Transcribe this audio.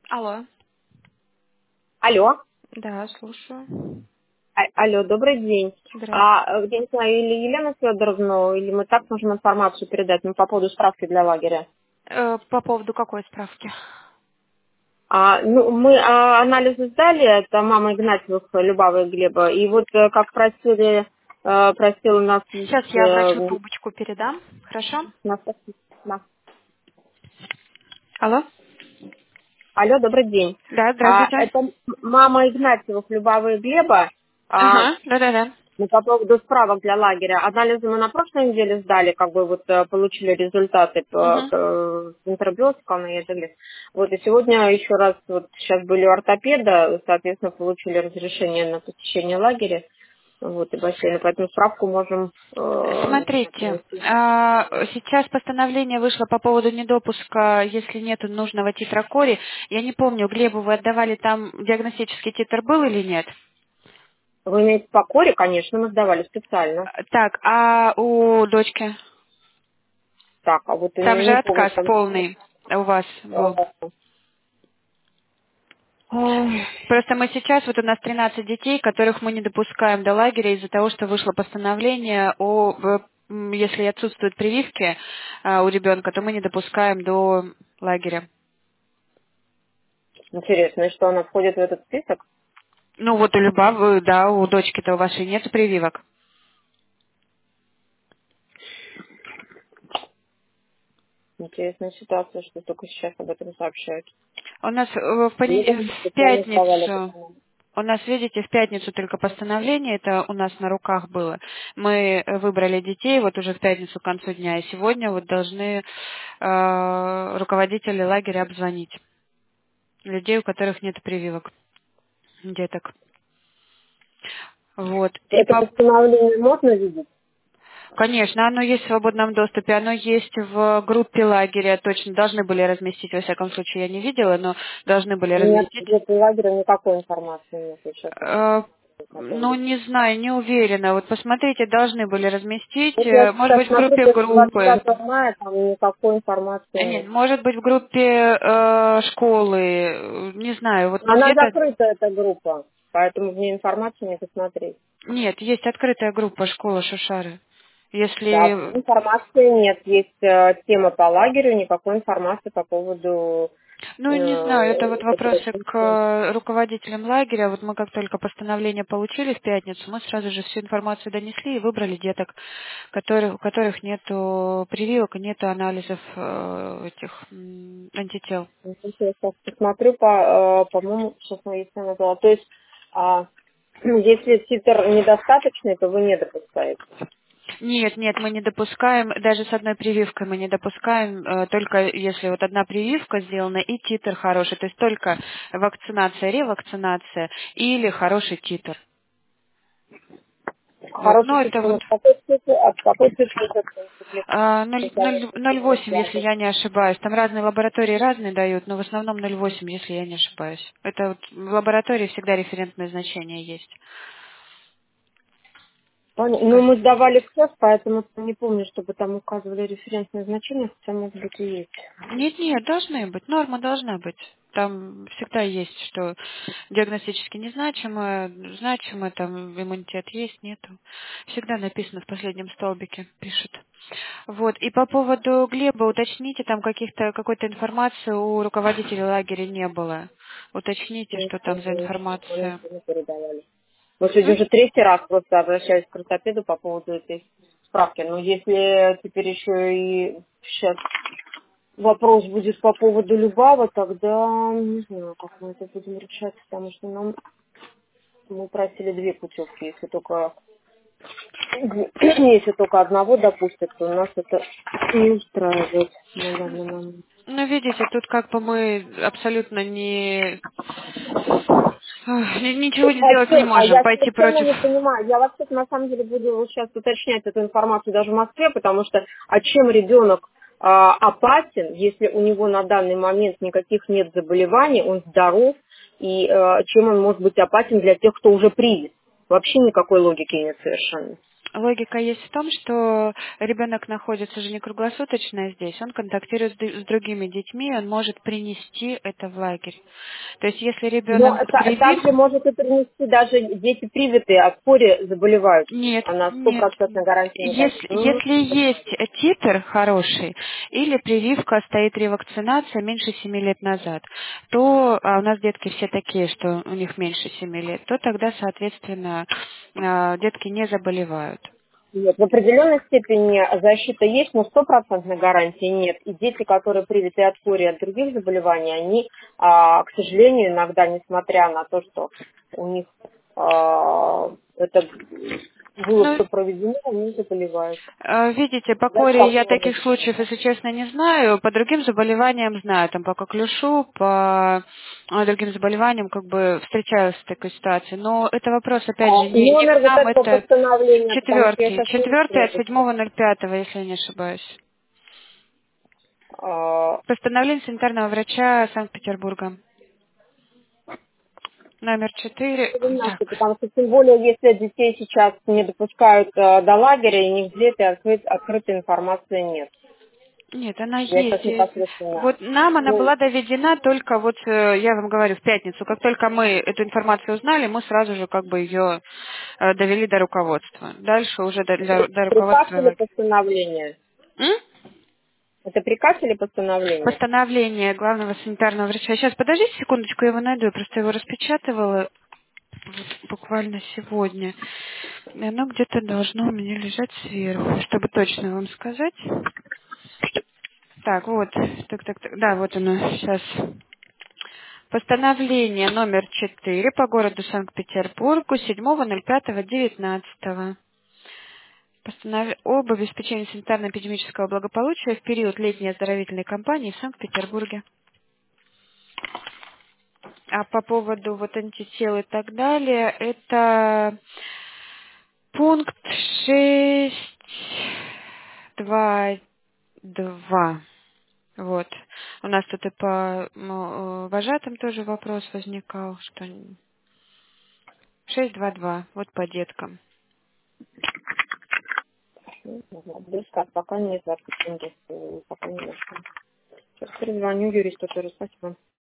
Алло. Алло. Да, слушаю. Алло, добрый день. Здравствуйте. Я не знаю, или Елена Федоровна, или мы так можем информацию передать по поводу справки для лагеря. По поводу какой справки? Мы анализы сдали, это мама Игнатьевых, Любава и Глеба, и вот как просил нас... Сейчас я врачу трубочку передам. Хорошо? Алло. Алло, добрый день. Да, здравствуйте. Это мама Игнатьевых, Любава и Глеба. Ага, да-да-да. Ну, по поводу справок для лагеря. Анализы мы на прошлой неделе сдали, получили результаты Угу. с интербиотиком и ЕДГ. Вот, и сегодня еще раз, сейчас были у ортопеда, соответственно, получили разрешение на посещение лагеря, и бассейна, поэтому справку можем Смотрите, найти. сейчас постановление вышло по поводу недопуска, если нет нужного титра кори. Я не помню, Глебу вы отдавали, там диагностический титр был или нет? Вы имеете по коре, конечно, мы сдавали специально. Так, а у дочки? Так, а вот Там же не помню, отказ полный у вас был. там... Просто мы сейчас, вот у нас 13 детей, которых мы не допускаем до лагеря из-за того, что вышло постановление если отсутствуют прививки у ребенка, то мы не допускаем до лагеря. Интересно, и что она входит в этот список? Ну вот у Любавы, да, у дочки-то у вашей нет прививок. Интересная ситуация, что только сейчас об этом сообщают. У нас Видимо, в специально сдавали пятницу, пацанам. у нас, видите, в пятницу только постановление, это у нас на руках было. Мы выбрали детей вот уже в пятницу к концу дня, и сегодня вот должны руководители лагеря обзвонить людей, у которых нет прививок, деток. Вот. И Это постановление можно видеть? конечно, оно есть в свободном доступе, оно есть в группе лагеря, точно должны были разместить, во всяком случае, я не видела, но должны были Нет, разместить. в группе лагеря никакой информации нет. Я сейчас Э, по Ну, поводу. не знаю, не уверена. Вот посмотрите, должны были разместить, Вот я может сейчас быть, в смотрю, группе после группы. 25 мая там никакой информации Нет, нет. может быть, в группе школы, не знаю, вот, ну, Она где-то... закрыта, эта группа, поэтому в ней информации не посмотреть. Нет, есть открытая группа школы Шушары. Да, Если... информации нет. Есть тема по лагерю, никакой информации по поводу Ну, не знаю, это вот вопросы к оперативки. руководителям лагеря. Вот мы как только постановление получили в пятницу, мы сразу же всю информацию донесли и выбрали деток, у которых нету прививок и нету анализов этих антител. Я сейчас посмотрю, по-моему, сейчас я назвала. То есть, если титр недостаточный, то вы не допускаете. Нет, нет, мы не допускаем, даже с одной прививкой мы не допускаем, только если вот одна прививка сделана и титр хороший, то есть только вакцинация, ревакцинация или хороший титр. Вот, Хороший ну это титр у вот нас какой цифры, от какой цифры это 0,8, если я не ошибаюсь. Там разные лаборатории разные дают, но в основном 0,8, если я не ошибаюсь. Это вот в лаборатории всегда референтное значение есть. Ну, мы сдавали в час, поэтому не помню, чтобы там указывали референсное значение, хотя, может быть, и есть. Нет, нет, должны быть. Норма должна быть. Там всегда есть, что диагностически незначимо, значимо, там иммунитет есть, нету. Всегда написано в последнем столбике, пишут. Вот. И по поводу Глеба уточните, там какой-то информации у руководителя лагеря не было. Уточните, что там за Мы информация. ничего не передавали. Вот сегодня уже третий раз просто обращаюсь к ортопеду по поводу этой справки. Но если теперь еще и сейчас вопрос будет по поводу Любава, тогда не знаю, как мы это будем решать, потому что мы просили две путевки. Если только одного допустят, то нас это не устраивает на данный момент. Ну, видите, тут как бы мы абсолютно ничего не сделать не можем. Я Пойти совершенно против. не понимаю. Я вообще на самом деле буду вот сейчас уточнять эту информацию даже в Москве, потому что чем ребенок опасен, если у него на данный момент никаких нет заболеваний, он здоров, и чем он может быть опасен для тех, кто уже привит. Вообще никакой логики нет совершенно. Логика есть в том, что ребенок находится же не круглосуточно здесь, он контактирует с другими детьми, он может принести это в лагерь. То есть если Но ребенок привит. также может и принести даже дети привитые от кори заболевают. Нет, Она нет. стопроцентной гарантии не дает. Если есть титр хороший или прививка стоит ревакцинация меньше 7 лет назад, то, а у нас детки все такие, что у них меньше 7 лет, то тогда, соответственно, детки не заболевают. Нет, в определенной степени защита есть, но стопроцентной гарантии нет. И дети, которые привиты от кори и от других заболеваний, они, к сожалению, иногда, несмотря на то, что у них это было Ну, все проведено, они заболевают. видите, по Даже коре я такое. таких случаев, если честно, не знаю. По другим заболеваниям знаю. Там по коклюшу, по другим заболеваниям как бы встречалась в такой ситуации. Но это вопрос, опять же, не к Номер вот нам, этого это постановления, потому что я четвертый. сейчас не Четвертый от открою. 7.05, если я не ошибаюсь. А, Постановление санитарного врача Санкт-Петербурга. Номер 4. Так. Потому что тем более, если детей сейчас не допускают до лагеря, и нигде этой открытой информации нет. Нет, она Я сейчас есть. непосредственно. Вот нам она Ну, была доведена только вот, я вам говорю, в пятницу. Как только мы эту информацию узнали, мы сразу же как бы ее довели до руководства. Дальше уже до приказ руководства. или постановление? М? Это приказ или постановление? Постановление главного санитарного врача. Сейчас, подождите секундочку, я его найду. Я просто его распечатывала вот буквально сегодня. И оно где-то должно у меня лежать сверху, чтобы точно вам сказать. Так, вот, так, да, вот оно сейчас. Постановление номер 4 по городу Санкт-Петербургу 7.05.19. Об обеспечении санитарно-эпидемического благополучия в период летней оздоровительной кампании в Санкт-Петербурге. А по поводу вот антител и так далее, это пункт 6.2.2. Вот. У нас тут и по вожатым тоже вопрос возникал, что 6.2.2. Вот по деткам. Близко, пока нет, пока не нашла. Сейчас перезвоню юристу тоже, спасибо.